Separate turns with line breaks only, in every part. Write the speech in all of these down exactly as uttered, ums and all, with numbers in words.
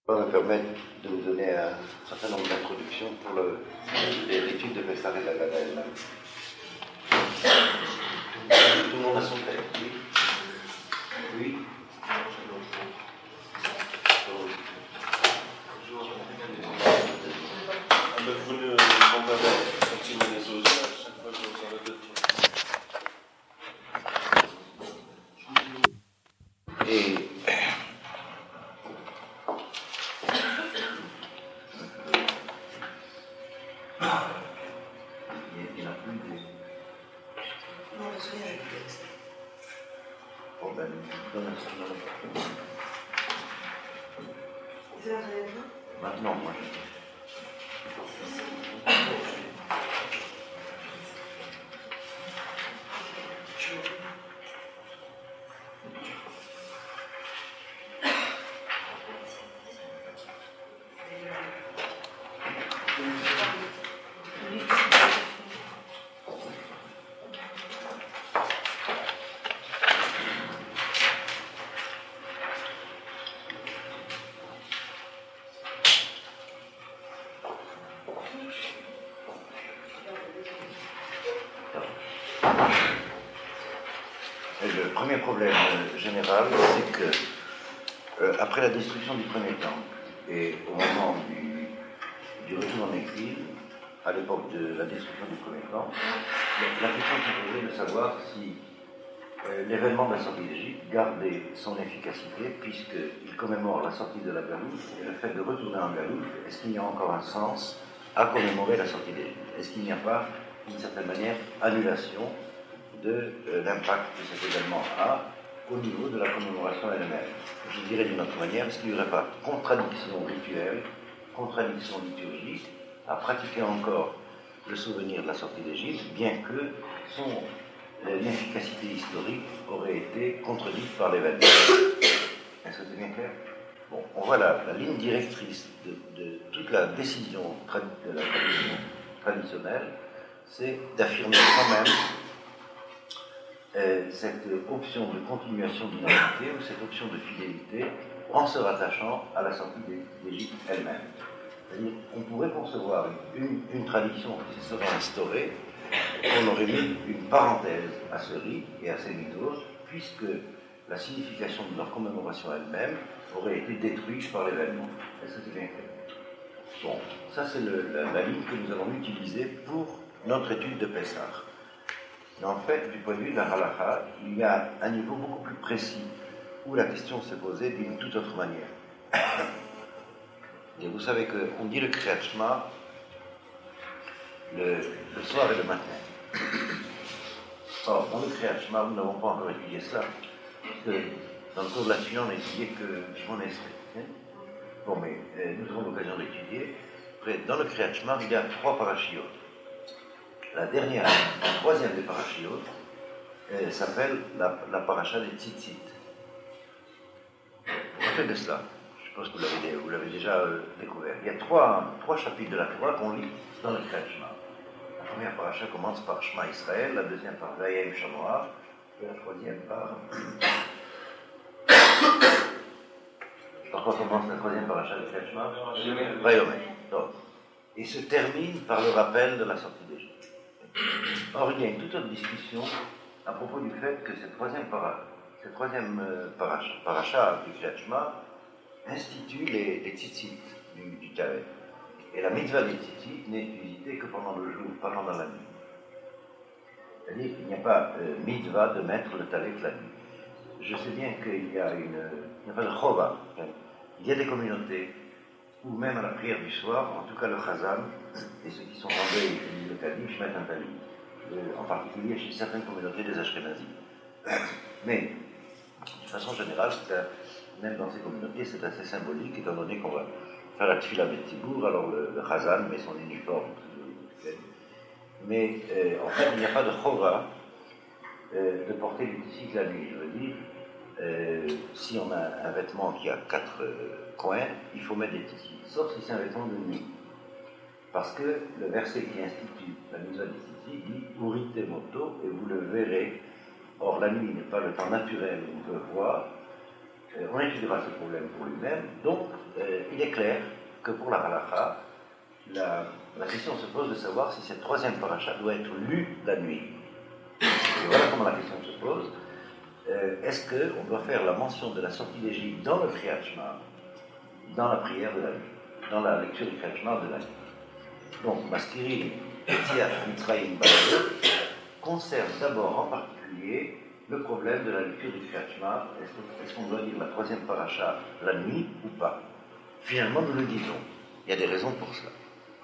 Ça va me permettre de vous donner un certain nombre d'introductions pour le, l'étude de Pessah et Lagadel. Tout le monde a son texte, oui. Oui.
Vous ne pas continuer les choses à chaque fois que vous en avez
Et il n'y en a plus de...
Non, je suis avec le texte.
Bon ben, donne un certain nombre.
C'est là, vous avez besoin ?
Maintenant, moi je... Le premier problème euh, général, c'est que euh, après la destruction du premier temple et au moment du, du retour en exil, à l'époque de la destruction du premier temple, la question s'est posée de savoir si euh, l'événement de la sortie d'Égypte gardait son efficacité puisqu'il commémore la sortie de la Galoute et le fait de retourner en Galoute. Est-ce qu'il y a encore un sens à commémorer la sortie d'Égypte? Est-ce qu'il n'y a pas, d'une certaine manière, annulation de euh, l'impact que cet événement a au niveau de la commémoration elle-même? Je dirais d'une autre manière, est-ce qu'il n'y aurait pas contradiction rituelle, contradiction liturgique à pratiquer encore le souvenir de la sortie d'Égypte, bien que son euh, efficacité historique aurait été contredite par l'événement? Est-ce que c'est bien clair? Bon, on voit la, la ligne directrice de, de toute la décision tradi- de la tradition traditionnelle, c'est d'affirmer quand même Euh, cette option de continuation d'identité ou cette option de fidélité en se rattachant à la sortie d'Égypte elle-même. C'est-à-dire qu'on pourrait concevoir une, une tradition qui se serait instaurée, qu'on aurait mis une parenthèse à ce rite et à ces mythos, puisque la signification de leur commémoration elle-même aurait été détruite par l'événement. Est-ce que c'est bien clair? Bon, ça c'est le, la, la ligne que nous allons utiliser pour notre étude de Pessah. Mais en fait, du point de vue de la halakha, il y a un niveau beaucoup plus précis où la question s'est posée d'une toute autre manière. Et vous savez qu'on dit le Kriyat Shema le, le soir et le matin. Or, dans le Kriyat Shema, nous n'avons pas encore étudié cela, parce que dans le cours de la suite, on n'a étudié que Shimon Esrei. Hein? Bon, mais euh, nous aurons l'occasion d'étudier. Après, dans le Kriyat Shema, il y a trois parashiot. La dernière, la troisième des parashiot, euh, s'appelle la, la paracha des tzitzit. Vous vous rappelez de cela? Je pense que vous l'avez, vous l'avez déjà euh, découvert. Il y a trois, trois chapitres de la Torah qu'on lit dans le Kriyat Shema. La première paracha commence par Shema Israël, la deuxième par Vayem Shamoah, et la troisième par... Par quoi commence la troisième paracha du Kriyat Shema? Vayomer. Donc, et se termine par le rappel de la sortie d'Égypte. Or, il y a une toute autre discussion à propos du fait que cette troisième, para, cette troisième euh, paracha, paracha du Kriyat Shema institue les, les tzitzit du, du Tavet. Et la mitzvah des tzitzit n'est utilisée que pendant le jour, pas pendant la nuit. C'est-à-dire qu'il n'y a pas euh, mitzvah de mettre le Tavet la nuit. Je sais bien qu'il y a une... Il n'y a pas de chova. Il y a des communautés où même à la prière du soir, en tout cas le chazan, et ceux qui sont en deuil et qui disent le kaddish, mettent un talit. Euh, en particulier chez certaines communautés des Ashkénazim. Mais, de façon générale, un, même dans ces communautés, c'est assez symbolique, étant donné qu'on va faire la tfila betzibour, alors le, le chazan met son uniforme. Mais euh, en fait, il n'y a pas de chova euh, de porter les tzitzit la nuit. Je veux dire, euh, si on a un vêtement qui a quatre euh, coins, il faut mettre des tzitzit, sauf si c'est un vêtement de nuit. Parce que le verset qui institue la mitzvah des tzitzit dit « Urite moto » et vous le verrez. Or, la nuit n'est pas le temps naturel où on peut voir. Euh, on étudiera ce problème pour lui-même. Donc, euh, il est clair que pour la halakha, la, la question se pose de savoir si cette troisième paracha doit être lue la nuit. Et voilà comment la question se pose. Euh, est-ce qu'on doit faire la mention de la sortie d'Égypte dans le Kriyat Shema, dans la prière de la nuit, dans la lecture du Kriyat Shema de la nuit? Donc, Maskirin, Yetziat Mitzrayim Ba'alot concerne d'abord en particulier le problème de la lecture du Kriyat Shema. Est-ce qu'on doit lire la troisième paracha la nuit ou pas? Finalement, nous le disons. Il y a des raisons pour cela.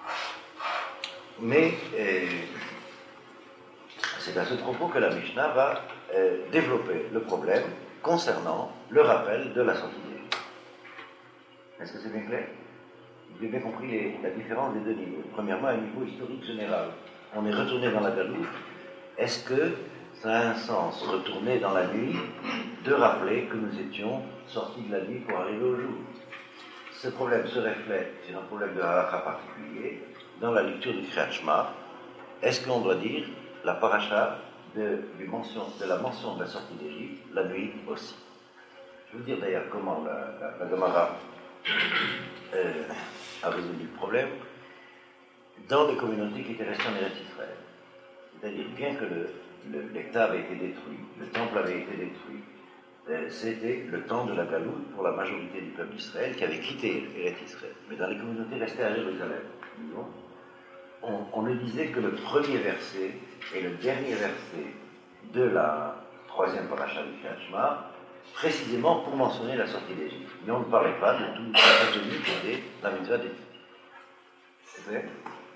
Mais euh, c'est à ce propos que la Mishnah va euh, développer le problème concernant le rappel de la sortie d'Égypte. Est-ce que c'est bien clair? Vous avez bien compris les, la différence des deux niveaux. Premièrement, un niveau historique général. On est retourné dans la galoute. Est-ce que ça a un sens, retourner dans la nuit, de rappeler que nous étions sortis de la nuit pour arriver au jour? Ce problème se reflète sur un problème de halakha particulier dans la lecture du Kriyat Shema. Est-ce qu'on doit dire la paracha de, du mention, de la mention de la sortie d'Égypte la nuit aussi? Je vais vous dire d'ailleurs comment la, la, la Gemara euh, a résolu le problème dans les communautés qui étaient restées en Eretz Israël. C'est-à-dire, bien que le, le, l'État avait été détruit, le temple avait été détruit, euh, c'était le temps de la galoute pour la majorité du peuple d'Israël qui avait quitté Eretz Israël. Mais dans les communautés restées à Jérusalem, disons, on, on ne disait que le premier verset et le dernier verset de la troisième paracha du Kriyat Shema, précisément pour mentionner la sortie d'Égypte. Mais on ne parlait pas de tout la tenue qui était la mitzvah d'Égypte. C'est vrai?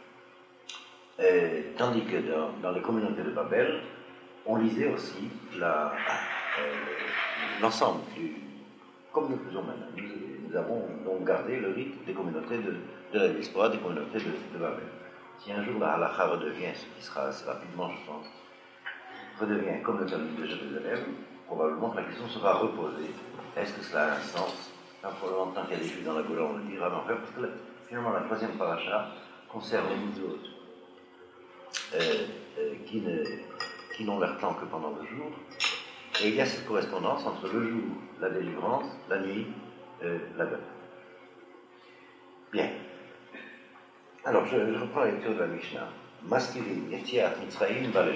Euh, tandis que dans, dans les communautés de Babel, on lisait aussi la, euh, l'ensemble du... Comme nous faisons maintenant. Nous, nous avons donc gardé le rite des communautés de, de la diaspora, des communautés de, de Babel. Si un jour la halakha redevient, ce qui sera assez rapidement, je pense, redevient comme le Talmud de Jérusalem, probablement que la question sera reposée. Est-ce que cela a un sens? Enfin, probablement, tant qu'il y a des juifs dans la Gola, on le dira, mais enfin, parce que là, finalement, la troisième paracha concerne les mitzvot euh, euh, qui, ne, qui n'ont leur temps que pendant le jour. Et il y a cette correspondance entre le jour, la délivrance, la nuit, euh, la veille. Bien. Alors, je, je reprends la lecture de la Mishnah. Maskirim, Yetziat Mitzrayim Ba'alot.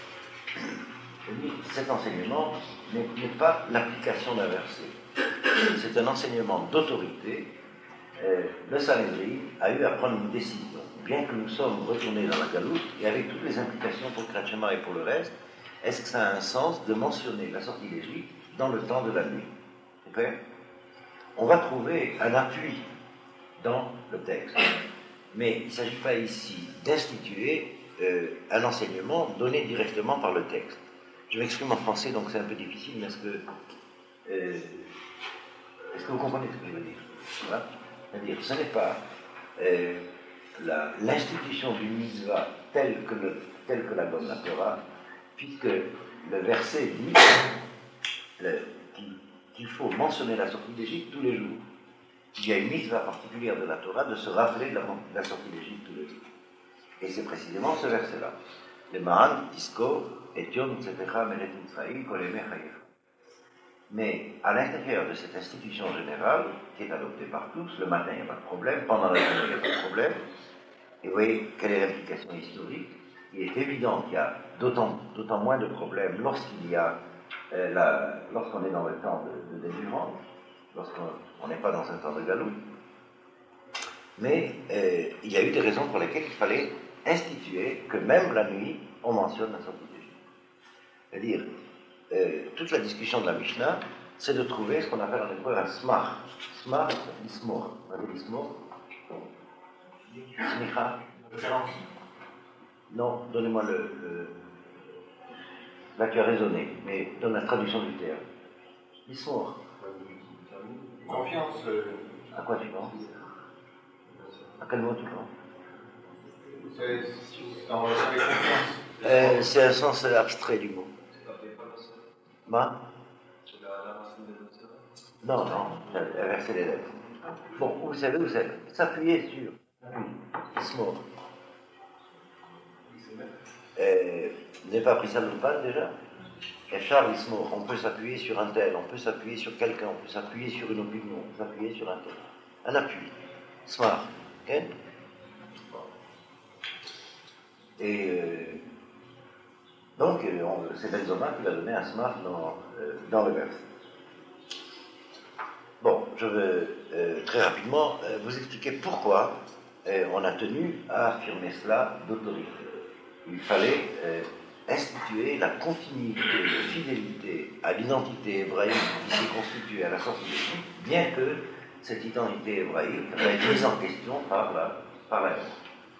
Je dis, cet enseignement n'est, n'est pas l'application d'un verset. C'est un enseignement d'autorité. Euh, le Sanhédrin a eu à prendre une décision. Bien que nous sommes retournés dans la galoute, et avec toutes les implications pour le Kriyat Shema et pour le reste, est-ce que ça a un sens de mentionner la sortie d'Égypte dans le temps de la nuit? Okay? On va trouver un appui dans le texte. Mais il ne s'agit pas ici d'instituer euh, un enseignement donné directement par le texte. Je m'exprime en français, donc c'est un peu difficile, mais est-ce que, euh, est-ce que vous comprenez ce que je veux dire? Voilà. C'est-à-dire, ce n'est pas euh, la, l'institution d'une mitzvah telle que, le, telle que la donne la Torah, puisque le verset dit le, qu'il, qu'il faut mentionner la sortie d'Égypte tous les jours. Il y a une mitzvah particulière de la Torah de se rappeler de la, de la sortie d'Égypte tous les jours. Et c'est précisément ce verset-là. Le Ma'an, Tisko, Etion, Tsetecha, Meret Mitzrayim, Koleme Chayecha. Mais à l'intérieur de cette institution générale, qui est adoptée par tous, le matin il n'y a pas de problème, pendant la journée il n'y a pas de problème, et vous voyez quelle est l'implication historique. Il est évident qu'il y a d'autant, d'autant moins de problèmes lorsqu'il y a, euh, la, lorsqu'on est dans le temps de, de délivrance, lorsqu'on n'est pas dans un temps de galoute. Mais euh, il y a eu des raisons pour lesquelles il fallait instituer que même la nuit, on mentionne la sortie d'Égypte. C'est-à-dire, euh, toute la discussion de la Mishnah, c'est de trouver ce qu'on appelle en hébreu un smach. Smach, l'ismor. Vous avez l'ismor? Smicha. Non, donnez-moi le, le... Là, tu as raisonné, mais donne la traduction du terme. L'ismor.
Confiance. Euh...
À quoi tu penses? À quel mot tu penses?
C'est en relation avec confiance.
Euh, c'est un sens abstrait du mot. Ma? Non, non, inverser les lettres. Bon, vous savez, vous savez, s'appuyer sur Ismor. Euh, vous n'avez pas appris ça de pas déjà? Et Charles Ismor, on peut s'appuyer sur un tel, on peut s'appuyer sur quelqu'un, on peut s'appuyer sur une opinion, on peut s'appuyer sur un tel. un appui. Smart. Okay? Et euh, donc, euh, on, c'est Benzoma qui va donner un smart dans, euh, dans le verset. Bon, je veux euh, très rapidement euh, vous expliquer pourquoi euh, on a tenu à affirmer cela d'autorité. Il fallait euh, instituer la continuité de fidélité à l'identité hébraïque qui s'est constituée à la sortie d'Égypte, bien que cette identité hébraïque va être mise en question par la, par la guerre.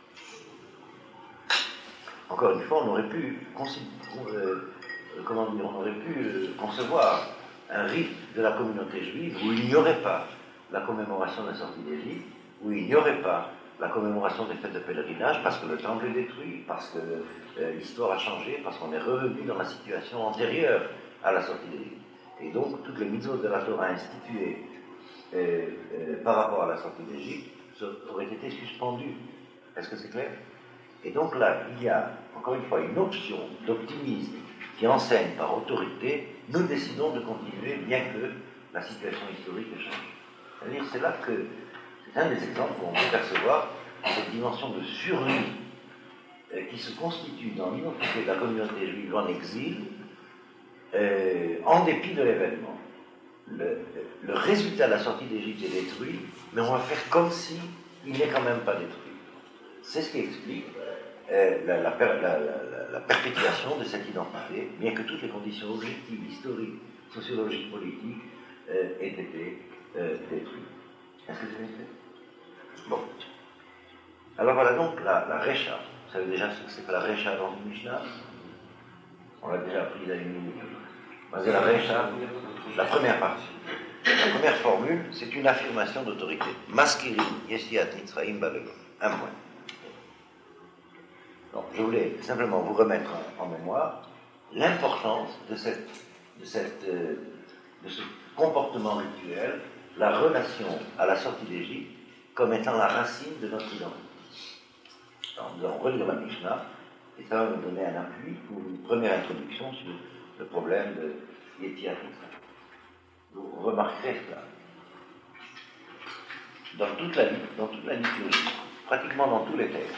Encore une fois, on aurait pu, euh, comment dire, on aurait pu euh, concevoir un rite de la communauté juive où il n'y aurait pas la commémoration de la sortie d'Égypte, où il n'y aurait pas la commémoration des fêtes de pèlerinage, parce que le temple est détruit, parce que euh, l'histoire a changé, parce qu'on est revenu dans la situation antérieure à la sortie d'Égypte. Et donc, toutes les mitzvot de la Torah instituées euh, euh, par rapport à la sortie d'Égypte auraient été suspendues. Est-ce que c'est clair ? Et donc là, il y a, encore une fois, une option d'optimisme qui enseigne par autorité, nous décidons de continuer, bien que la situation historique ait changé. C'est-à-dire, c'est là que, c'est un des exemples où on peut percevoir cette dimension de survie euh, qui se constitue dans l'identité de la communauté juive en exil, euh, en dépit de l'événement. Le, le résultat de la sortie d'Égypte est détruit, mais on va faire comme si il n'est quand même pas détruit. C'est ce qui explique euh, la, la, la, la, la perpétuation de cette identité, bien que toutes les conditions objectives, historiques, sociologiques, politiques euh, aient été euh, détruites. Est-ce que c'est bien fait ? Bon. Alors voilà donc la, la Recha. Vous savez déjà ce que c'est que la Recha dans une Mishnah ? On l'a déjà appris il y a une minute. C'est la Recha, la première partie. La première formule, c'est une affirmation d'autorité. Maskirim Yeshiat Mitzrayim Balelo. Un point. Donc, je voulais simplement vous remettre en, en mémoire l'importance de, cette, de, cette, euh, de ce comportement rituel, la relation à la sortie d'Égypte comme étant la racine de notre identité. Alors, nous allons relire la Mishnah et ça va nous donner un appui pour une première introduction sur le problème de Yetiat Mitzrayim. Vous remarquerez cela. Dans toute la, dans toute la liturgie, pratiquement dans tous les textes,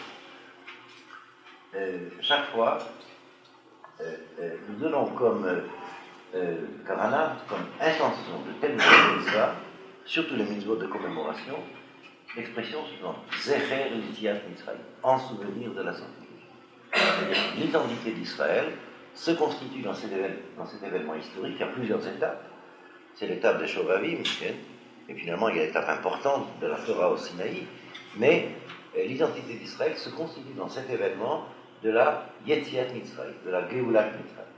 Euh, chaque fois, euh, euh, nous donnons comme euh, kavanah, comme intention de telle ou telle mitzvah, surtout les mitzvot de commémoration, l'expression suivante, Zecher Yetiat Mitzrayim, en souvenir de la sortie d'Égypte. L'identité d'Israël se constitue dans cet, événement, dans cet événement historique. Il y a plusieurs étapes. C'est l'étape des Shovavim, et finalement il y a l'étape importante de la Torah au Sinaï, mais euh, l'identité d'Israël se constitue dans cet événement de la Yetiat Mitzrayim, de la Geulat Mitzrayim.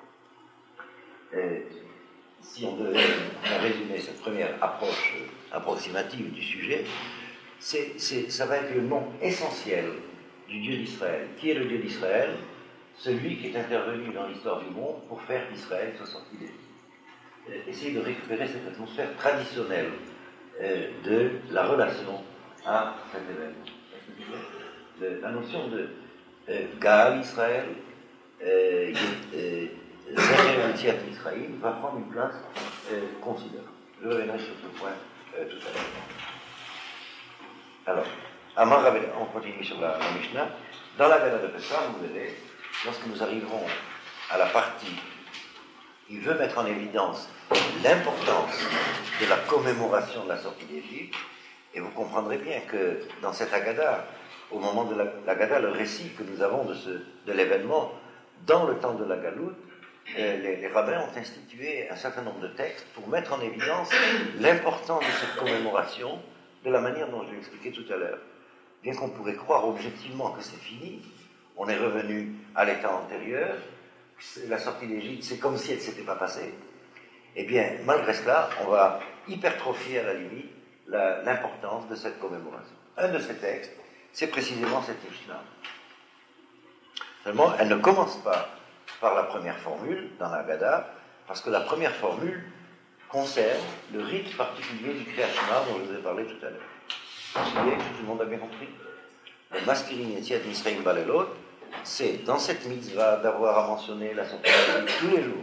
Euh, si on devait résumer cette première approche euh, approximative du sujet, c'est, c'est, ça va être le nom essentiel du Dieu d'Israël. Qui est le Dieu d'Israël ? Celui qui est intervenu dans l'histoire du monde pour faire qu'Israël soit sorti d'Égypte. Euh, essayer de récupérer cette atmosphère traditionnelle euh, de la relation à cet événement. Le, la notion de euh, Gaal Israël, euh, euh, Zecher Yetiat Mitzrayim va prendre une place euh, considérable. Je reviendrai sur ce point euh, tout à l'heure. Alors, Amar avait, on continue sur la, la Mishnah. Dans la Gada de Pessah, vous verrez, lorsque nous arriverons à la partie, il veut mettre en évidence l'importance de la commémoration de la sortie d'Égypte, et vous comprendrez bien que dans cette Agada, au moment de l'Agada, le récit que nous avons de, ce, de l'événement, dans le temps de la Galoute, euh, les, les rabbins ont institué un certain nombre de textes pour mettre en évidence l'importance de cette commémoration de la manière dont je l'ai expliqué tout à l'heure. Bien qu'on pourrait croire objectivement que c'est fini, on est revenu à l'état antérieur, la sortie d'Égypte, c'est comme si elle ne s'était pas passée. Eh bien, malgré cela, on va hypertrophier à la limite la, l'importance de cette commémoration. Un de ces textes, c'est précisément cette Mishnah. Seulement, elle ne commence pas par la première formule dans la Haggadah, parce que la première formule concerne le rite particulier du Kriyat Shema dont je vous ai parlé tout à l'heure. Vous savez, tout le monde a bien compris. Le Maskirin Yetiat Mitzrayim Balelot, c'est dans cette mitzvah d'avoir à mentionner la sortie d'Égypte tous les jours.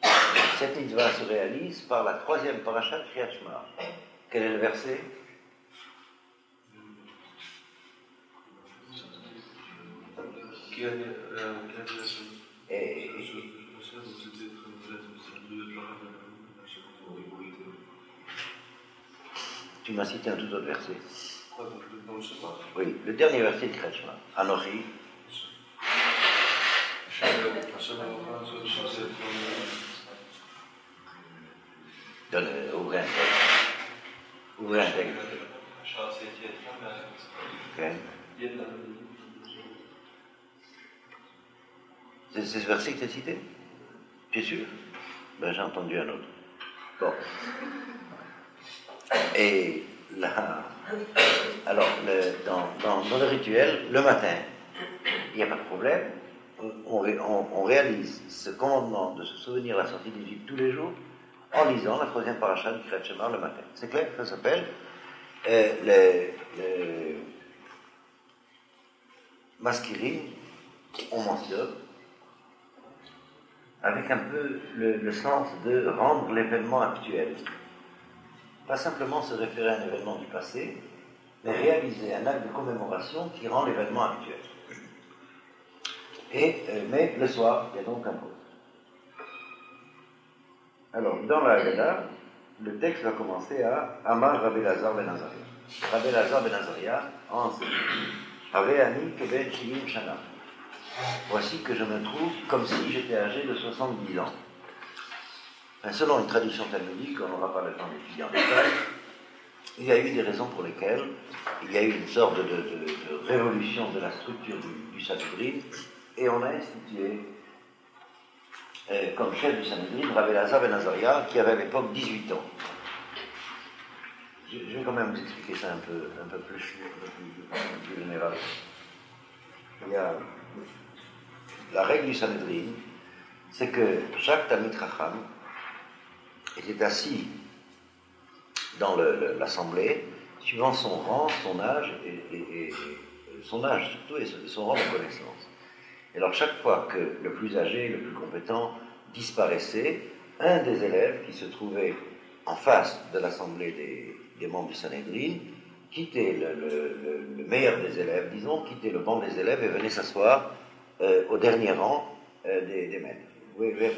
Cette mitzvah se réalise par la troisième paracha de Kriyat Shema. Quel est le verset ?
qui a annulation.
Et, tu m'as cité un tout autre verset.
Dans le Shabbat.
Oui, le dernier verset de Kreshma. Anochi. Donne, ouvrez un texte. Ouvrez un texte. Okay. C'est, c'est ce verset que tu as cité? Tu es sûr? Ben, j'ai entendu un autre. Bon. Et là, alors, le, dans, dans, dans le rituel, le matin, il n'y a pas de problème. On, on, on réalise ce commandement de se souvenir la sortie d'Égypte tous les jours en lisant la troisième paracha du Kriyat Shema le matin. C'est clair, ça s'appelle euh, le, le Maskirim, on mentionne, avec un peu le, le sens de rendre l'événement actuel. Pas simplement se référer à un événement du passé, mais réaliser un acte de commémoration qui rend l'événement actuel. Et, euh, mais le soir, il y a donc un pause. Alors, dans la Haggadah, le texte va commencer à Amar Rabbi Elazar ben Azaria. Rabbi Elazar ben Azaria enseigne Aveani keben shivim shana. Voici que je me trouve comme si j'étais âgé de soixante-dix ans. Enfin, selon une tradition talmudique, on n'aura pas le temps d'étudier en détail, il y a eu des raisons pour lesquelles il y a eu une sorte de, de, de, de révolution de la structure du, du Sanhedrin, et on a institué euh, comme chef du Sanhedrin Rabbi Elazar ben Azaria, qui avait à l'époque dix-huit ans. Je, je vais quand même vous expliquer ça un peu, un peu plus, un peu plus, un peu plus général. Il y a la règle du Sanhedrin, c'est que chaque Talmid Chacham était assis dans le, le, l'assemblée, suivant son rang, son âge, et, et, et, et son âge surtout, et son rang de connaissance. Et alors chaque fois que le plus âgé, le plus compétent disparaissait, un des élèves qui se trouvait en face de l'assemblée des, des membres du Sanhedrin quittait le, le, le, le meilleur des élèves, disons, quittait le banc des élèves et venait s'asseoir euh, au dernier rang euh, des, des maîtres. Oui, oui.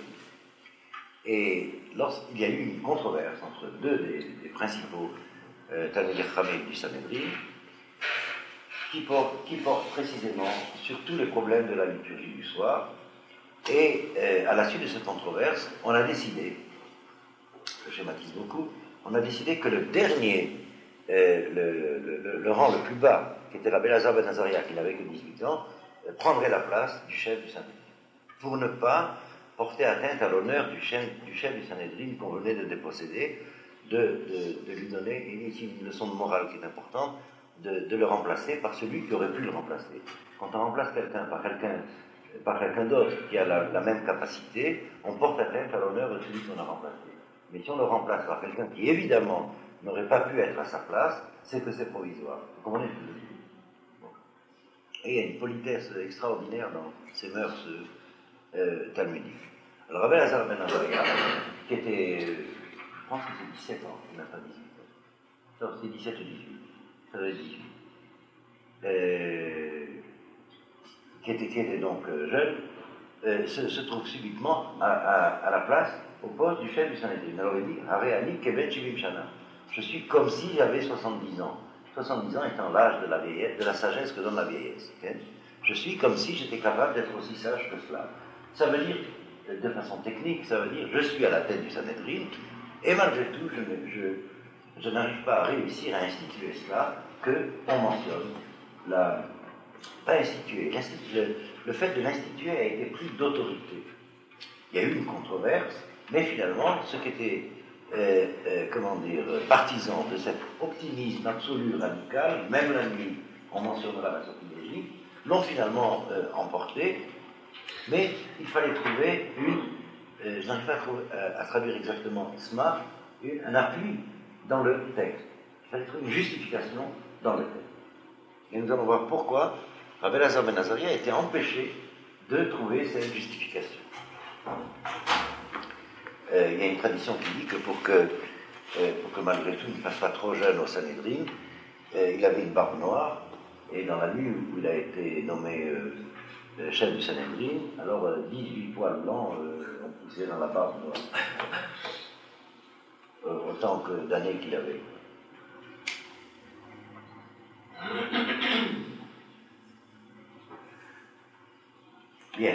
Et lorsqu'il y a eu une controverse entre deux des, des principaux euh, Talmidei Chachamim du Sanhedrin, qui porte, qui porte précisément sur tous les problèmes de la liturgie du soir, et euh, à la suite de cette controverse, on a décidé, je schématise beaucoup, on a décidé que le dernier, euh, le, le, le, le rang le plus bas, qui était Rabbi Elazar ben Azaria, qui n'avait que dix-huit ans, euh, prendrait la place du chef du Sanhedrin, pour ne pas porter atteinte à l'honneur du chef du, chef du Sanhedrin qu'on venait de déposséder, de, de, de lui donner, et ici une leçon de morale qui est importante, de, de le remplacer par celui qui aurait pu le remplacer. Quand on remplace quelqu'un par quelqu'un, par quelqu'un d'autre qui a la, la même capacité, on porte atteinte à l'honneur de celui qu'on a remplacé. Mais si on le remplace par quelqu'un qui évidemment n'aurait pas pu être à sa place, c'est que c'est provisoire. Vous comprenez ce que je veux dire? Bon. Et il y a une politesse extraordinaire dans ces mœurs euh, talmudiques. Alors Rabbi Elazar ben Azaria, qui était, euh, je pense que c'est dix-sept ans, il n'a pas dix-huit ans. Non, c'est dix-sept ou dix-huit. Ça doit être dix-huit. Euh, qui, était, qui était donc euh, jeune, euh, se, se trouve subitement à, à, à la place, au poste du chef du Sanhedrin. Alors il dit, Hareani keben shivim shana. Je suis comme si j'avais soixante-dix ans. soixante-dix ans étant l'âge de la vieillesse, de la sagesse que donne la vieillesse. Okay? Je suis comme si j'étais capable d'être aussi sage que cela. Ça veut dire, de façon technique, ça veut dire, je suis à la tête du Sanhedrin, et malgré tout, je, je, je n'arrive pas à réussir à instituer cela, qu'on mentionne, la, pas instituer, le, le fait de l'instituer a été pris d'autorité. Il y a eu une controverse, mais finalement, ceux qui étaient, euh, euh, comment dire, partisans de cet optimisme absolu radical, même la nuit, on mentionnera la sortie d'Égypte, l'ont finalement euh, emporté, mais il fallait trouver une, euh, je n'arrive pas à, trouver, à, à traduire exactement sma, une, un appui dans le texte. Il fallait trouver une justification dans le texte. Et nous allons voir pourquoi Rabbi Elazar ben Azaria a été empêché de trouver cette justification. Euh, il y a une tradition qui dit que pour que, euh, pour que malgré tout il ne fasse pas trop jeune au Sanhedrin, euh, il avait une barbe noire, et dans la nuit où il a été nommé euh, le chef du Sanhedrin, alors euh, dix-huit poils blancs euh, ont poussé dans la barbe noire. Euh, autant que d'années qu'il avait. Bien.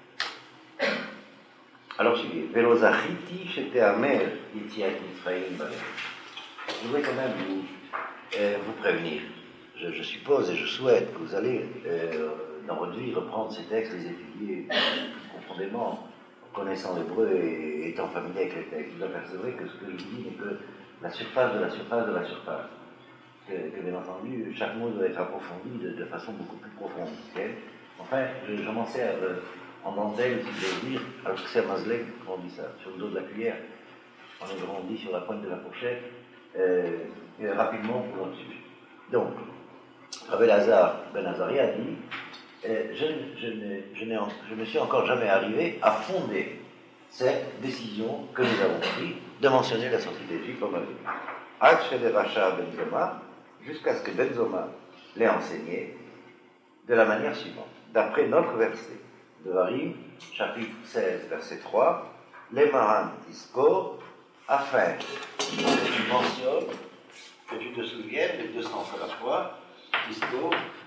Alors, suivez. Velozachiti, j'étais amer, Yetziat Mitzrayim Balem. Je voudrais quand même vous, euh, vous prévenir. Je, je suppose et je souhaite que vous allez, euh, dans votre vie, reprendre ces textes, les étudier plus profondément, connaissant l'hébreu et étant familier avec les textes. Vous apercevrez que ce que je vous dis n'est que la surface de la surface de la surface. Que, que bien entendu, chaque mot doit être approfondi de, de façon beaucoup plus profonde. Okay? Enfin, je, je m'en sers euh, en dentelle, si je veux dire, alors que c'est à Mazleg, comment on dit ça, sur le dos de la cuillère. On est grandi sur la pointe de la fourchette, euh, et rapidement pour là-dessus. Donc, Rabbi Lazare Ben Azaria a dit euh, je, je, ne, je, n'ai, je ne suis encore jamais arrivé à fonder cette décision que nous avons prise de mentionner la sortie d'Égypte comme avait. Ad Shede Racha Ben Zoma, jusqu'à ce que Ben Zoma l'ait enseigné de la manière suivante. D'après notre verset, de Varim, chapitre seize, verset trois, les Maran Tisko, afin que tu mentionnes, que tu te souviennes des deux sens à la fois, Tisko,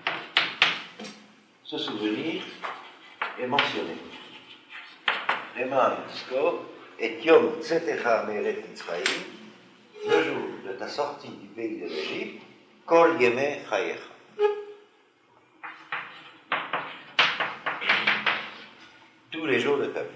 se souvenir et mentionner. Les Maran Tisko, et Yom Tzetecha Me'eret Mitzrayim, le jour de ta sortie du pays de l'Égypte, Kol Yemei Chayecha. Tous les jours de ta vie.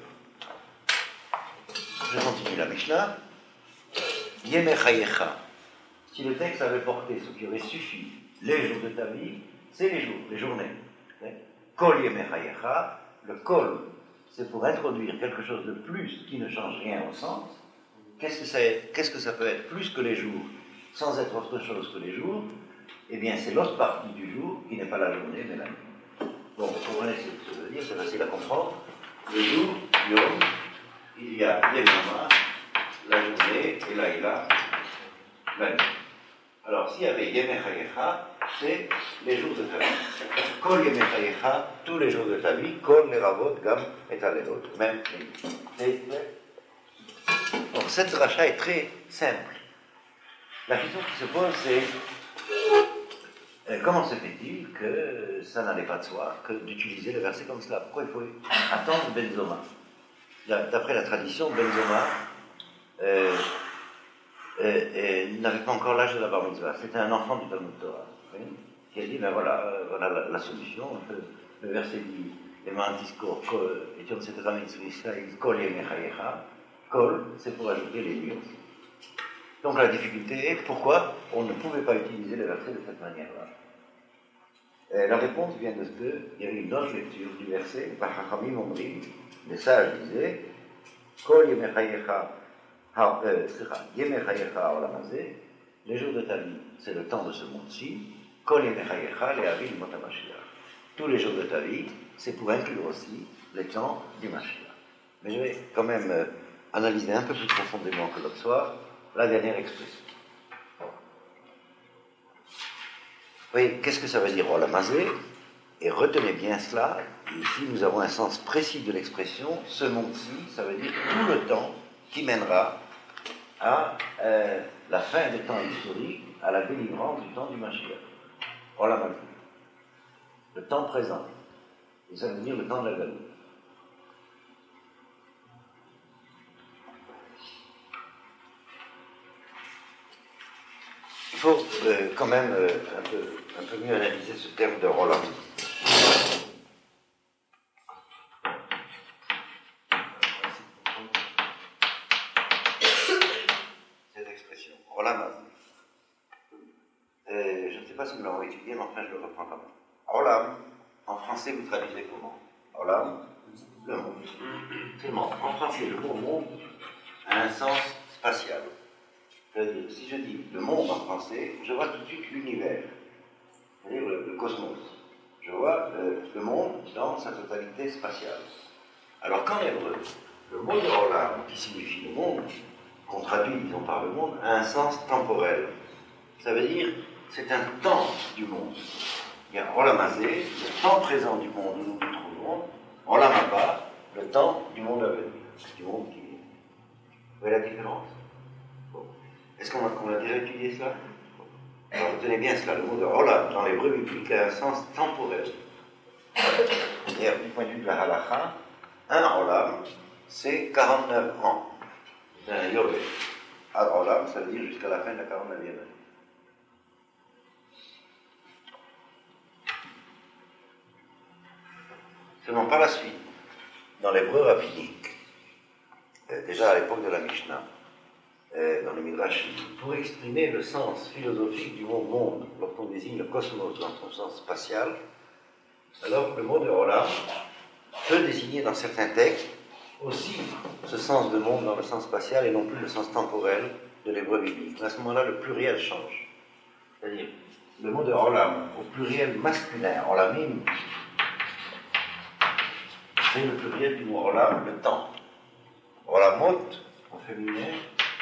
Je continue la Mishnah. Yemei Chayecha. Si le texte avait porté ce qui aurait suffi, les jours de ta vie, c'est les jours, les journées. Kol Yemei Chayecha, le Kol, c'est pour introduire quelque chose de plus qui ne change rien au sens. Qu'est-ce que ça, qu'est-ce que ça peut être plus que les jours, sans être autre chose que les jours? Eh bien, c'est l'autre partie du jour qui n'est pas la journée, mais la nuit. Bon, vous comprenez ce que ça veut dire, c'est facile à comprendre. Le jour, Yom, il y a Yemama, la journée, et là, il y a la nuit. Alors, s'il y avait Yemei Chayecha, c'est les jours de ta vie. Kol Yemei Chayecha, tous les jours de ta vie, Kol Neravot Gam et Alelot, même les nuits. C'est clair? Donc cette rachat est très simple. La question qui se pose, c'est euh, comment se fait-il que ça n'allait pas de soi que d'utiliser le verset comme cela? Pourquoi il faut attendre Ben Zoma? D'après la tradition, Ben Zoma euh, euh, euh, n'avait pas encore l'âge de la bar mitzvah. C'était un enfant du Talmud Torah, oui, qui a dit, ben voilà, euh, voilà la, la solution. Le verset dit, les mantisco, et tu ne sais pas, il kol yemei chayecha. Kol, c'est pour ajouter les nuits aussi. Donc la difficulté est pourquoi on ne pouvait pas utiliser le verset de cette manière-là. Et la réponse vient de ce qu'il y avait une autre lecture du verset, Vachachamim Omrim, les sages disaient, Kol Yemei Chayecha, Yemei Chayecha Olam Hazeh, les jours de ta vie, c'est le temps de ce monde-ci, Kol Yemei Chayecha Le'avil Mot HaMashiach. Tous les jours de ta vie, c'est pour inclure aussi les temps du Mashiach. Mais je vais quand même euh, analyser un peu plus profondément que l'autre soir la dernière expression. Vous voyez, qu'est-ce que ça veut dire Olam Hazeh? Et retenez bien cela, ici nous avons un sens précis de l'expression, ce monde-ci, ça veut dire tout le temps qui mènera à euh, la fin des temps historiques, à la délivrance du temps du Mashiach. Olam Hazeh. Le temps présent. Et ça veut dire le temps de la Galoute. Il faut euh, quand même euh, un, peu, un peu mieux analyser ce terme de Roland. Cette expression, Roland. Euh, je ne sais pas si nous l'avons étudié, mais enfin je le reprends quand même. Olam, en français vous traduisez comment? Olam, le monde. C'est le monde. En français, le mot monde a un sens spatial. C'est-à-dire, si je dis le monde en français, je vois tout de suite l'univers, c'est-à-dire le, le cosmos. Je vois euh, le monde dans sa totalité spatiale. Alors qu'en hébreu, le mot de Olam, qui signifie le monde, qu'on traduit, disons, par le monde, a un sens temporel. Ça veut dire, c'est un temps du monde. Il y a Olam Hazeh, le temps présent du monde où nous nous trouvons, monde, Olam Haba, le temps du monde à venir, du monde qui vient. Vous voyez la différence? Bon. Est-ce qu'on a, qu'on a déjà étudié cela? Alors retenez bien cela, le mot de Olam dans l'hébreu biblique a un sens temporel. C'est-à-dire, du point de vue de la halakha, un Olam, c'est quarante-neuf ans. C'est un yovel. Alors Olam, ça veut dire jusqu'à la fin de la quarante-neuvième année. Seulement par la suite, dans l'hébreu rabbinique, euh, déjà à l'époque de la Mishnah, euh, dans les Midrashim, pour exprimer le sens philosophique du mot monde, lorsqu'on désigne le cosmos dans son sens spatial, alors le mot de Olam peut désigner dans certains textes aussi ce sens de monde dans le sens spatial et non plus le sens temporel de l'hébreu biblique. À ce moment-là, le pluriel change. C'est-à-dire, le mot de Olam au pluriel masculin, Olamim, c'est le pluriel du mot Olam, le temps. Olamot, au féminin,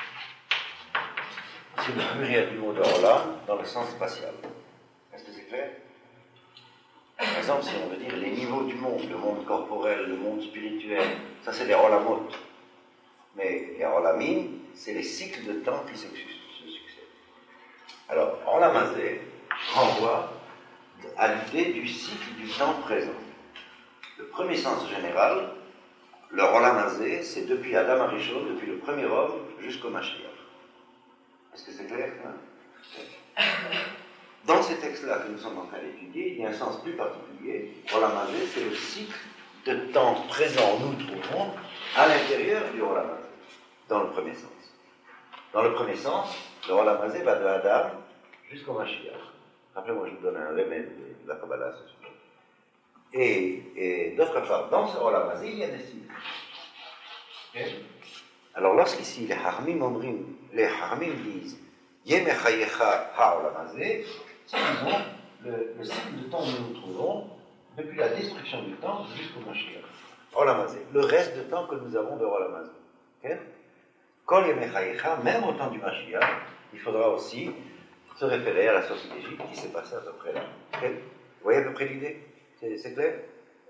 c'est le pluriel du mot de Olam dans le sens spatial. Est-ce que c'est clair? Par exemple, si on veut dire les niveaux du monde, le monde corporel, le monde spirituel, ça c'est les Olamot. Mais les Olamim, c'est les cycles de temps qui se succèdent. Alors, Olamazé renvoie à l'idée du cycle du temps présent. Le premier sens général, le Olamazé, c'est depuis Adam Arishon, depuis le premier homme jusqu'au Mashiach. Est-ce que c'est clair, hein? Dans ces textes-là que nous sommes en train d'étudier, il y a un sens plus particulier. Olamazé, c'est le cycle de temps présent où nous trouvons à l'intérieur du Olamazé, dans le premier sens. Dans le premier sens, le Olamazé va de Adam jusqu'au Mashiach. Rappelez-moi, je vous donne un remède de la Kabbalah ce soir. Et, et d'autre part, dans ce Olamazé, il y a des cycles. Okay? Alors, lorsqu'ici, les Harmim omrim, les Harmim disent Yemechayecha ha-Olamazé, c'est disons le, le cycle de temps où nous nous trouvons depuis la destruction du temps jusqu'au Mashiach. Olamazé, le reste de temps que nous avons de Olamazé. Okay? Kol Yemechayecha, même au temps du Mashiach, il faudra aussi se référer à la sortie d'Égypte qui s'est passée à peu près là. Okay? Vous voyez à peu près l'idée? C'est, c'est clair?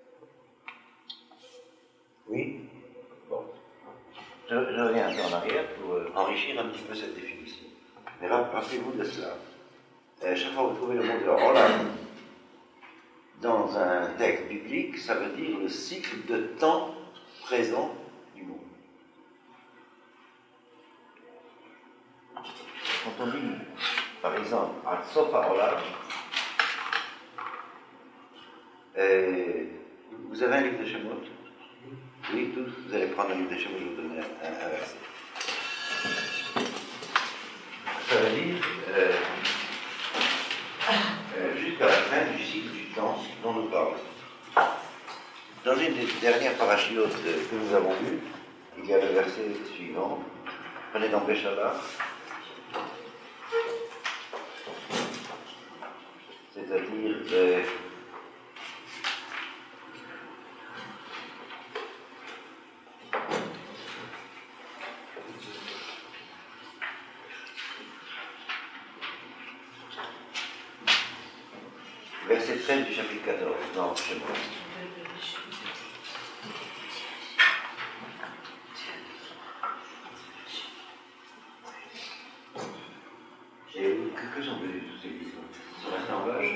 Oui? Bon. Je, je reviens un peu en arrière pour euh, enrichir un petit peu cette définition. Mais rappelez-vous de cela. Euh, chaque fois que vous trouvez le mot de Olam dans un texte biblique, ça veut dire le cycle de temps présent du monde. Quand on dit, par exemple, à Sofa Olam, euh, vous avez un livre de Shemot? Oui, tous. Vous allez prendre un livre de Shemot, je vais vous donner un, un verset. Ça veut dire euh, euh, jusqu'à la fin du cycle du temps dont nous parlons. Dans une des dernières parachiotes que nous avons lues, il y a le verset suivant. Prenez dans Béchala. C'est-à-dire euh, verset treize du chapitre quatorze. Non, chez moi. Et que, que j'en veux tous ces livres? Ils sont restés en page.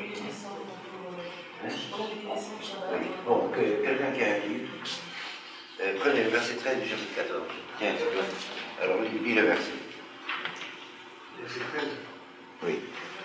Hein? Oui. Bon, que, quelqu'un qui a un livre, euh, prenez le verset treize du chapitre quatorze. Tiens, alors il lit le verset.
Verset treize.
Oui.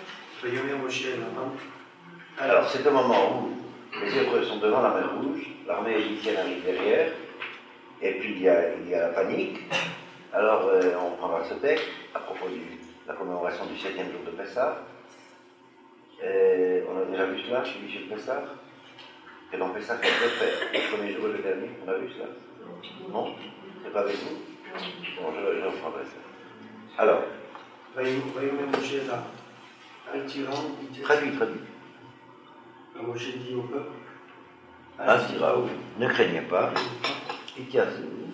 Alors,
c'est au moment où les Hébreux sont devant la mer Rouge, l'armée égyptienne arrive derrière, et puis il y a, il y a la panique. Alors, euh, on prendra ce texte à propos de la commémoration du septième jour de Pessah. Euh, on a déjà vu cela chez Michel Pessah. Et dans Pessah, c'est le premier jour et le dernier. On a vu cela? Non? C'est pas avec vous? Bon, je, je reprendrai ça. Alors. Traduit, traduit.
Moshe dit au peuple,
Aziraou, ne craignez pas. Itiasez-vous.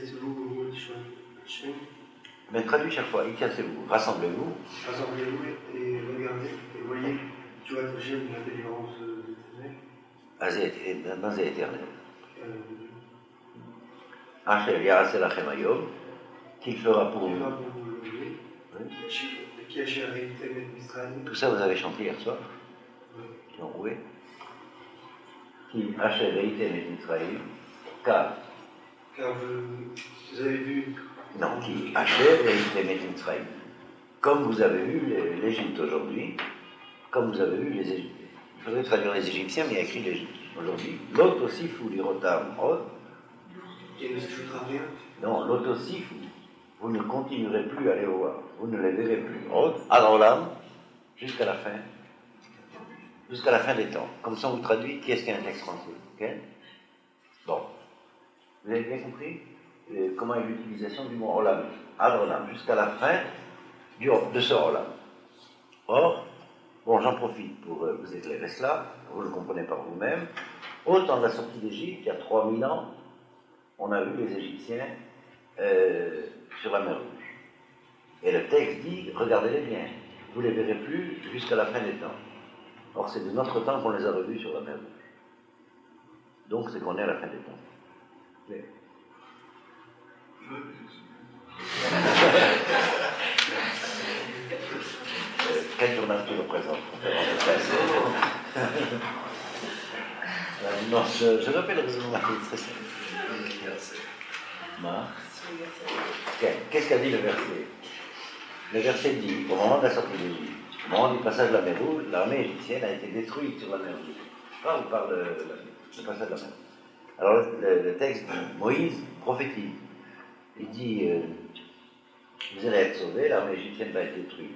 Mais traduit chaque fois, itiasez-vous, rassemblez-vous.
Rassemblez-vous et regardez, et voyez, tu vois, le chef de la délivrance de Ténèbres.
מה זה éternel? Asher ya'aseh lachem hayom, qu'il fera pour vous. Tout ça, vous avez chanté hier soir? Qui ont roué? Qui Asher Reitem et Mitzrayim, car.
Car vous, vous avez vu.
Non, qui Asher Reitem et Mitzrayim. Comme vous avez vu l'Égypte aujourd'hui, comme vous avez vu les Égyptiens. Il faudrait traduire les Égyptiens, mais il y a écrit l'Égypte aujourd'hui. L'autre aussi fout l'irotam od.
Il ne se foutra rien.
Non, l'autre aussi, vous ne continuerez plus à les voir. Vous ne les verrez plus. Od, adolam, jusqu'à la fin. Jusqu'à la fin des temps. Comme ça, on vous traduit, qui est-ce qui a un texte français? Okay? Bon. Vous avez bien compris euh, comment est l'utilisation du mot olam? Adolam, jusqu'à la fin du, de ce olam. Or, bon, j'en profite pour euh, vous éclairer cela, vous le comprenez par vous-même. Au temps de la sortie d'Égypte, il y a trois mille ans, on a vu les Égyptiens euh, sur la mer Rouge. Et le texte dit, regardez-les bien, vous ne les verrez plus jusqu'à la fin des temps. Or, c'est de notre temps qu'on les a revus sur la mer Rouge. Donc, c'est qu'on est à la fin des temps. Mais... Quel journal tu le présentes? Non, je, je rappelle le journal, c'est ça. Qu'est-ce qu'a dit le verset? Le verset dit, au moment de la sortie d'Égypte, au moment du passage de la mer Rouge, l'armée égyptienne a été détruite sur la mer Rouge. Là, on parle du passage de la mer Rouge. Alors, le, le texte dit, Moïse prophétise. Il dit, euh, vous allez être sauvés, l'armée égyptienne va être détruite.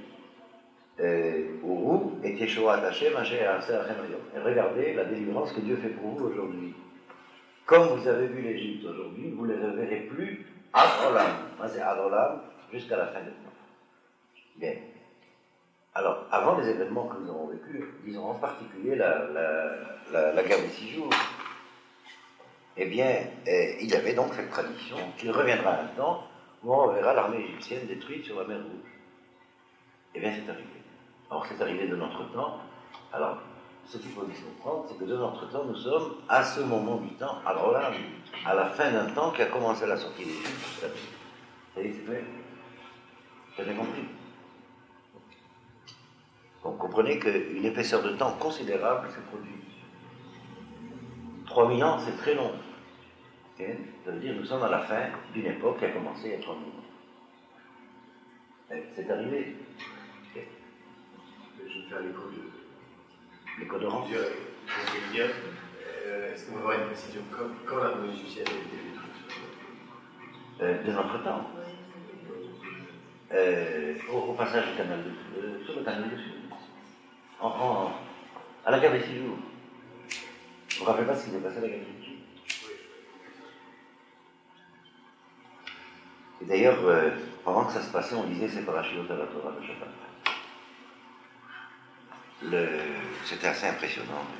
Ourou et Yeshua attaché, et regardez la délivrance que Dieu fait pour vous aujourd'hui. Comme vous avez vu l'Égypte aujourd'hui, vous ne les verrez plus Adolam, Adolam, jusqu'à la fin des temps. Bien. Alors, avant les événements que nous avons vécus, disons en particulier la, la, la, la guerre des six jours, eh bien, eh, il y avait donc cette tradition qu'il reviendra un temps où on verra l'armée égyptienne détruite sur la mer Rouge. Eh bien, c'est arrivé. Alors, c'est arrivé de notre temps. Alors, ce qu'il faut bien comprendre, c'est que de notre temps, nous sommes à ce moment du temps, alors là, à la fin d'un temps qui a commencé à la sortie d'Égypte. Ça y est, c'est clair? Vous avez compris? Donc, comprenez qu'une épaisseur de temps considérable s'est produite. trois mille ans, c'est très long. Okay? Ça veut dire que nous sommes à la fin d'une époque qui a commencé il y a trois mille ans. C'est arrivé. Okay.
Je vais faire l'écho de...
L'écho de rang.
Euh, Est-ce qu'on va avoir une précision? Quand, quand l'armée égyptienne a été détruite?
euh, De notre temps. Euh, au, au passage du canal de, euh, sur le canal de Suez. En, en, à la guerre des six jours. Vous ne vous rappelez pas ce qui s'est passé à la guerre des six jours? Et d'ailleurs, euh, pendant que ça se passait, on disait c'est parachute à la Torah de Shabbat. Le... C'était assez impressionnant. Oui.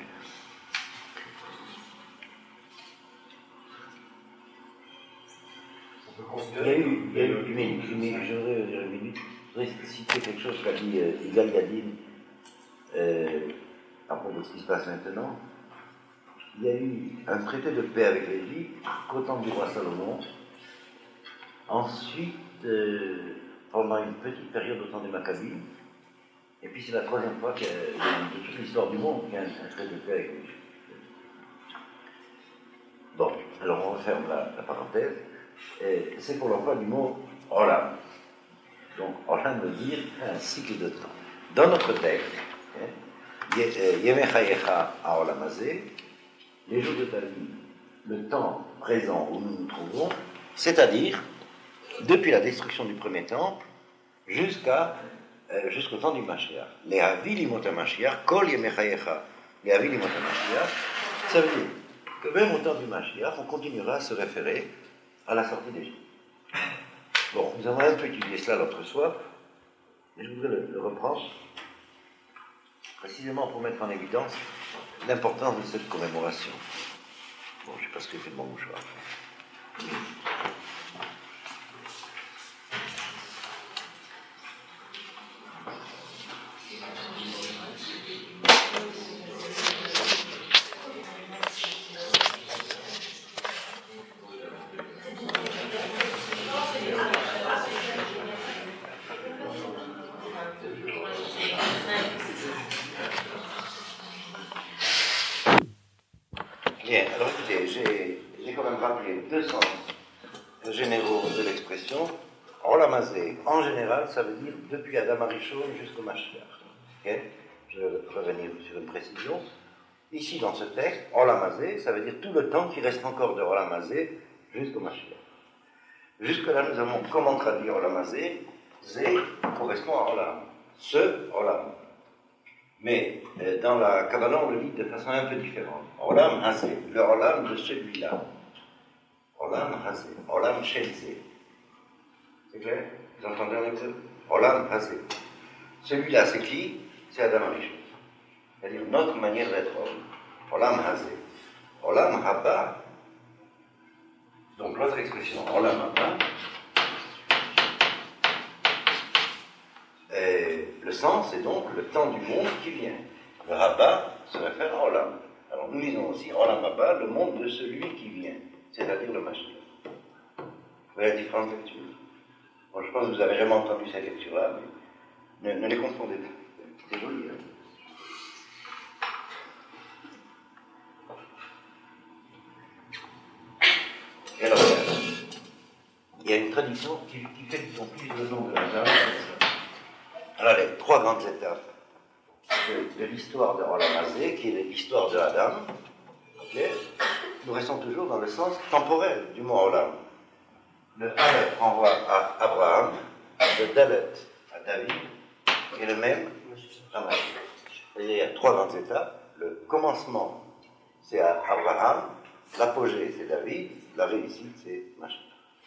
Il y a eu, il y a eu une minute, une minute, je voudrais dire une minute, je voudrais citer quelque chose qu'a dit euh, Yigal Yadin euh, à propos de ce qui se passe maintenant. Il y a eu un traité de paix avec l'Égypte qu'au temps du roi Salomon. Ensuite, euh, pendant une petite période au temps des Maccabies, et puis c'est la troisième fois qu'il y a, de toute l'histoire du monde qu'il y a un, un traité de paix avec l'Égypte. Bon, alors on referme la, la parenthèse. Et c'est pour l'emploi du mot Olam. Donc, Olam veut dire un cycle de temps. Dans notre texte, Yemechayecha à Olam Hazé, les jours de ta vie, le temps présent où nous nous trouvons, c'est-à-dire depuis la destruction du premier temple jusqu'à euh, jusqu'au temps du Mashiach. Les Havilimot Mashiach, Kol Yemechayecha, les Havilimot Mashiach, ça veut dire que même au temps du Mashiach, on continuera à se référer à la sortie d'Égypte. Bon, nous avons un peu étudié cela l'autre soir, et je voudrais le, le reprendre, précisément pour mettre en évidence l'importance de cette commémoration. Bon, je ne sais pas ce que fait de mon mouchoir. j'ai, j'ai, j'ai quand même rappelé deux sens généraux de l'expression. Olamazé, en général, ça veut dire depuis Adam Arishon jusqu'au Mashiach. Okay? Je vais revenir sur une précision. Ici, dans ce texte, Olamazé, ça veut dire tout le temps qui reste encore de Olamazé jusqu'au Mashiach. Jusque-là, nous avons comment traduire Olamazé. Zé correspond à Olam. Ce Olam. Mais euh, dans la Kabbalah, on le dit de façon un peu différente. Olam Hazé, le Olam de celui-là. Olam Hazé, Olam Shelzé. C'est clair? Vous entendez un exemple? Olam Hazé. Celui-là, c'est qui? C'est Adam Arishon. C'est-à-dire notre manière d'être homme. Olam Hazé. Olam Haba. Donc l'autre expression, Olam Haba. Et le sens, c'est donc le temps du monde qui vient. Le Haba se réfère à Olam. Alors nous lisons aussi Olam Haba, le monde de celui qui vient. C'est-à-dire le Mashiach. Vous voyez la différence de lecture? Bon, je pense que vous avez vraiment entendu cette lecture-là, mais ne, ne les confondez pas. C'est joli, hein? Et alors, il y a une tradition qui, qui fait qu'on puisse le nom de Adam. Alors, les trois grandes étapes de, de l'histoire de Olamazé, qui est l'histoire de Adam, okay, nous restons toujours dans le sens temporel du mot Olam. Le Aleph renvoie à Abraham, le Dalet à David, et le même à Mashiach. Il y a trois grandes étapes. Le commencement, c'est à Abraham, l'apogée, c'est David, la réussite, c'est Mashiach.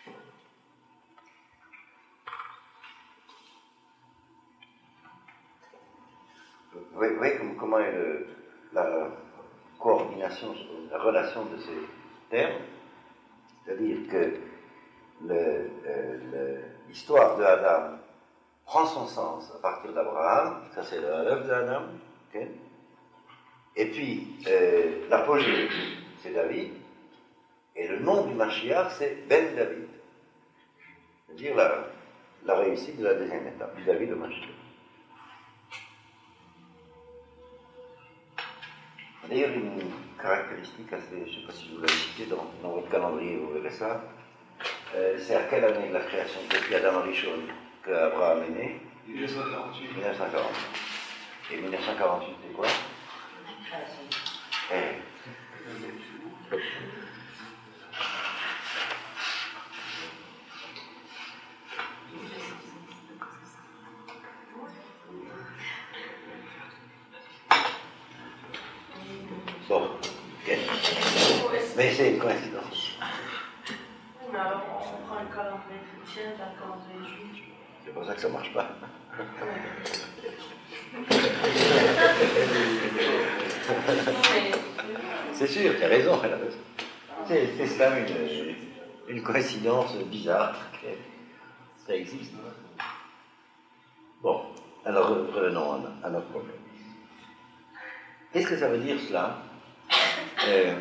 Vous voyez, vous voyez comment est le, la coordination, la relation de ces termes? C'est-à-dire que le, euh, le, l'histoire de Adam prend son sens à partir d'Abraham, ça c'est l'œuvre d'Adam, okay? Et puis euh, l'apogée, c'est David, et le nom du Mashiach, c'est Ben David, c'est-à-dire la, la réussite de la deuxième étape, du David au Mashiach. D'ailleurs, une caractéristique assez, je ne sais pas si vous l'avez cité dans, dans votre calendrier, vous verrez ça. Euh, c'est à quelle année de la création depuis Adam Arishon qu'Abraham est né?
dix-neuf cent quarante-huit.
dix-neuf cent quarante-huit. Et mille neuf cent quarante-huit, c'est quoi? Eh. Bon, ok. Mais c'est une coïncidence.
Mais alors, on prend le calendrier chrétien, le calendrier juif.
C'est pour ça que ça ne marche pas. C'est sûr, tu as raison, elle a raison. C'est, c'est ça une, une coïncidence bizarre. Ça existe. Bon, alors revenons à, à notre problème. Qu'est-ce que ça veut dire cela? euh,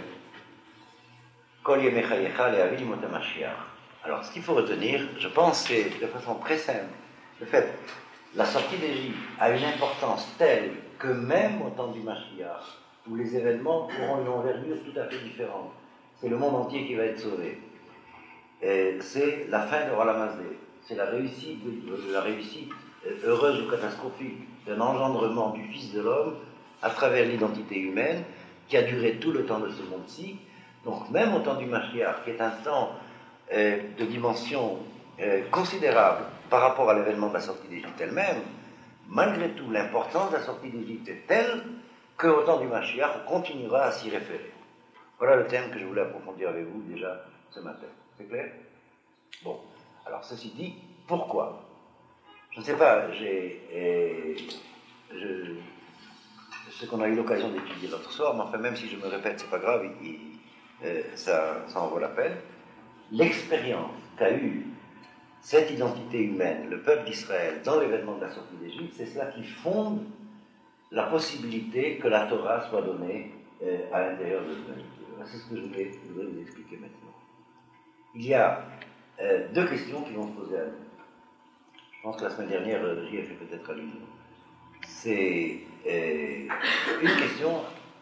Alors, ce qu'il faut retenir, je pense, c'est de façon très simple, le fait la sortie d'Égypte a une importance telle que même au temps du Mashiach, où les événements auront une envergure tout à fait différente, c'est le monde entier qui va être sauvé. Et c'est la fin de Olamazé, c'est la réussite, de, la réussite heureuse ou catastrophique d'un engendrement du Fils de l'homme à travers l'identité humaine qui a duré tout le temps de ce monde-ci. Donc même au temps du Mashiach, qui est un temps euh, de dimension euh, considérable par rapport à l'événement de la sortie d'Égypte elle-même, malgré tout, l'importance de la sortie d'Égypte est telle qu'au temps du Mashiach, on continuera à s'y référer. Voilà le thème que je voulais approfondir avec vous déjà ce matin. C'est clair? Bon, alors ceci dit, pourquoi? Je ne sais pas, j'ai... Euh, je, ce qu'on a eu l'occasion d'étudier l'autre soir, mais enfin, même si je me répète, c'est pas grave, il, il, euh, ça, ça en vaut la peine. L'expérience qu'a eue cette identité humaine, le peuple d'Israël, dans l'événement de la sortie d'Égypte, c'est cela qui fonde la possibilité que la Torah soit donnée euh, à l'intérieur de l'humanité. C'est ce que je voulais, je voulais vous expliquer maintenant. Il y a euh, deux questions qui vont se poser à nous. Je pense que la semaine dernière, j'y ai fait peut-être allusion. C'est euh, une question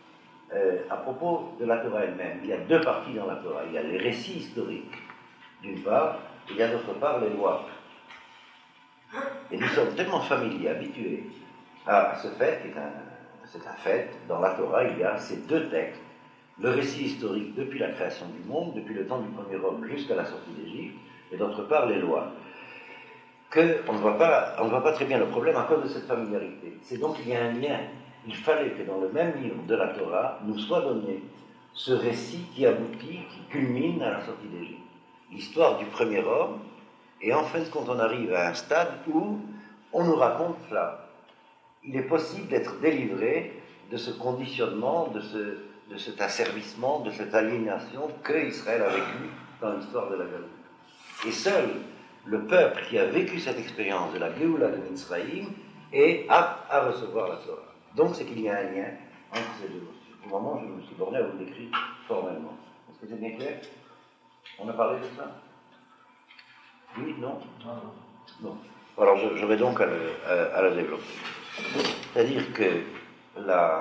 euh, à propos de la Torah elle-même. Il y a deux parties dans la Torah. Il y a les récits historiques, d'une part, et il y a d'autre part les lois. Et nous sommes tellement familiers, habitués à ce fait, qui est un, c'est un fait, dans la Torah, il y a ces deux textes, le récit historique depuis la création du monde, depuis le temps du premier homme jusqu'à la sortie d'Égypte, et d'autre part les lois. Que on ne voit pas, on ne voit pas très bien le problème à cause de cette familiarité. C'est donc qu'il y a un lien. Il fallait que dans le même livre de la Torah nous soit donné ce récit qui aboutit, qui culmine à la sortie d'Égypte. L'histoire du premier homme, et en fin de compte on arrive à un stade où on nous raconte cela. Il est possible d'être délivré de ce conditionnement, de, ce, de cet asservissement, de cette aliénation que Israël a vécu dans l'histoire de la Galoute. Et seul le peuple qui a vécu cette expérience de la Géoula de Mitzrayim est apte à recevoir la Torah. Donc c'est qu'il y a un lien entre ces deux. Au moment où je me suis borné à vous l'écrire formellement. Est-ce que c'est bien clair? On a parlé de ça? Oui? Non? Non. Alors je, je vais donc à, le, à, à la développer. C'est-à-dire que la,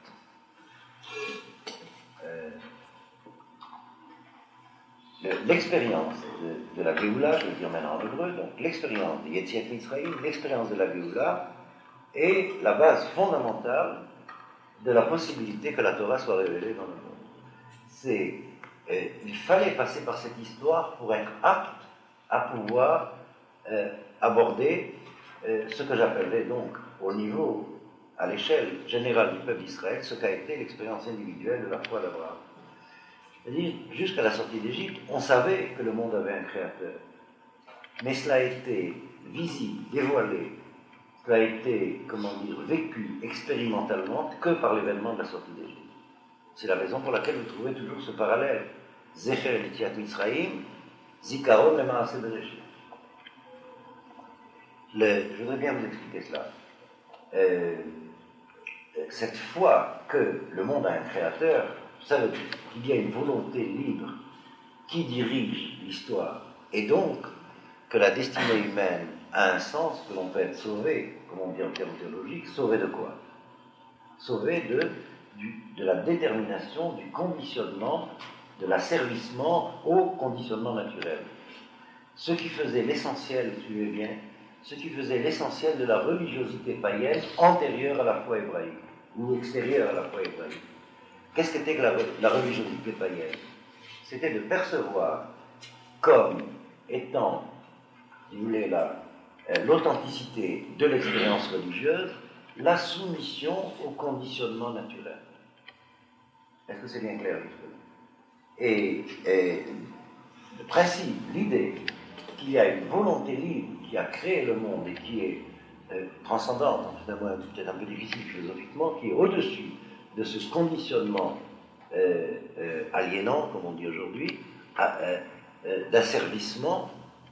euh, l'expérience de, de la Géoula, je vais dire maintenant en hébreu, donc l'expérience de Yetziat Mitzrayim, l'expérience de la Géoula est la base fondamentale de la possibilité que la Torah soit révélée dans le monde. C'est, euh, il fallait passer par cette histoire pour être apte à pouvoir euh, aborder euh, ce que j'appellerais donc au niveau, à l'échelle générale du peuple d'Israël, ce qu'a été l'expérience individuelle de la foi d'Abraham. C'est-à-dire, jusqu'à la sortie d'Égypte, on savait que le monde avait un créateur. Mais cela a été visible, dévoilé, cela a été, comment dire, vécu expérimentalement que par l'événement de la sortie d'Égypte. C'est la raison pour laquelle vous trouvez toujours ce parallèle. Zecher Yetziat Mitzrayim, Zikaron le Maaseh Bereshit. Je voudrais bien vous expliquer cela. Euh, cette foi que le monde a un créateur, ça veut dire qu'il y a une volonté libre qui dirige l'histoire, et donc que la destinée humaine a un sens, que l'on peut être sauvé, comme on dit en termes théologiques. Sauvé de quoi? Sauvé de, du, de la détermination, du conditionnement, de l'asservissement au conditionnement naturel. Ce qui faisait l'essentiel, suivez bien, ce qui faisait l'essentiel de la religiosité païenne antérieure à la foi hébraïque, ou extérieure à la foi hébraïque. Qu'est-ce qu'était que la, la religiosité païenne? C'était de percevoir comme étant, si vous voulez, la, euh, l'authenticité de l'expérience religieuse, la soumission au conditionnement naturel. Est-ce que c'est bien clair, justement? Et, et le principe, l'idée qu'il y a une volonté libre qui a créé le monde et qui est euh, transcendante, finalement peut-être un peu difficile philosophiquement, qui est au-dessus de ce conditionnement euh, euh, aliénant, comme on dit aujourd'hui, à, euh, euh, d'asservissement,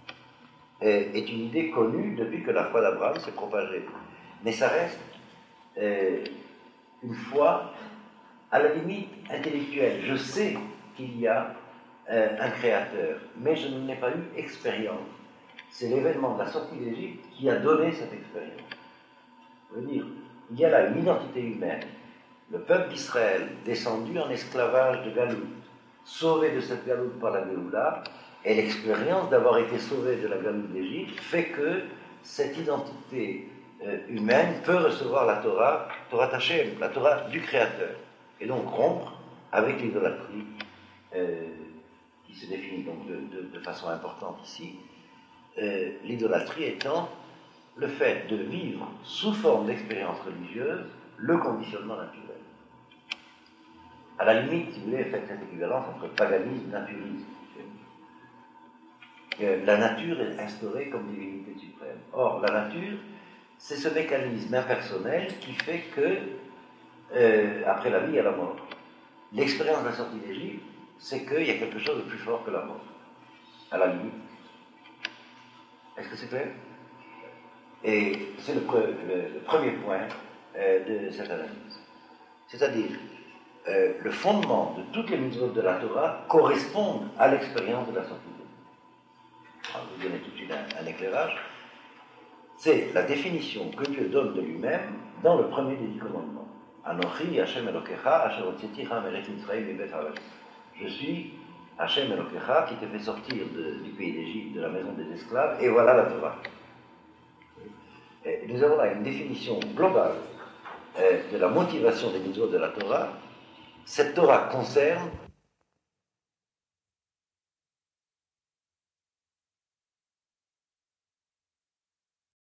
euh, est une idée connue depuis que la foi d'Abraham s'est propagée. Mais ça reste euh, une foi à la limite intellectuelle. Je sais qu'il y a euh, un créateur, mais je n'en ai pas eu expérience. C'est l'événement de la sortie d'Égypte qui a donné cette expérience. Je veux dire, il y a là une identité humaine, le peuple d'Israël descendu en esclavage de Galoute, sauvé de cette Galoute par la Géoula, et l'expérience d'avoir été sauvé de la Galoute d'Égypte fait que cette identité euh, humaine peut recevoir la Torah, Torah Tachem, la Torah du Créateur, et donc rompre avec l'idolâtrie euh, qui se définit donc de, de, de façon importante ici. Euh, l'idolâtrie étant le fait de vivre sous forme d'expérience religieuse le conditionnement naturel. À la limite, si vous voulez, faites cette équivalence entre paganisme et naturisme. Euh, la nature est instaurée comme divinité suprême. Or, la nature, c'est ce mécanisme impersonnel qui fait que, euh, après la vie, il y a la mort. L'expérience de la sortie d'Égypte, c'est qu'il y a quelque chose de plus fort que la mort. À la limite. Est-ce que c'est clair? Et c'est le, pre- le, le premier point euh, de cette analyse. C'est-à-dire, euh, le fondement de toutes les mitzvot de la Torah correspondent à l'expérience de la sortie d'Égypte. Alors, je vous donner tout de suite un, un éclairage. C'est la définition que Dieu donne de lui-même dans le premier des dix commandements. Anochi Hashem Elokecha, Asher hotzeticha me'eretz Mitzrayim mibet haaretz. Je suis Hashem Elokecha qui te fait sortir de, du pays d'Égypte, de la maison des esclaves, et voilà la Torah. Et nous avons là une définition globale euh, de la motivation des mitzvot de la Torah. Cette Torah concerne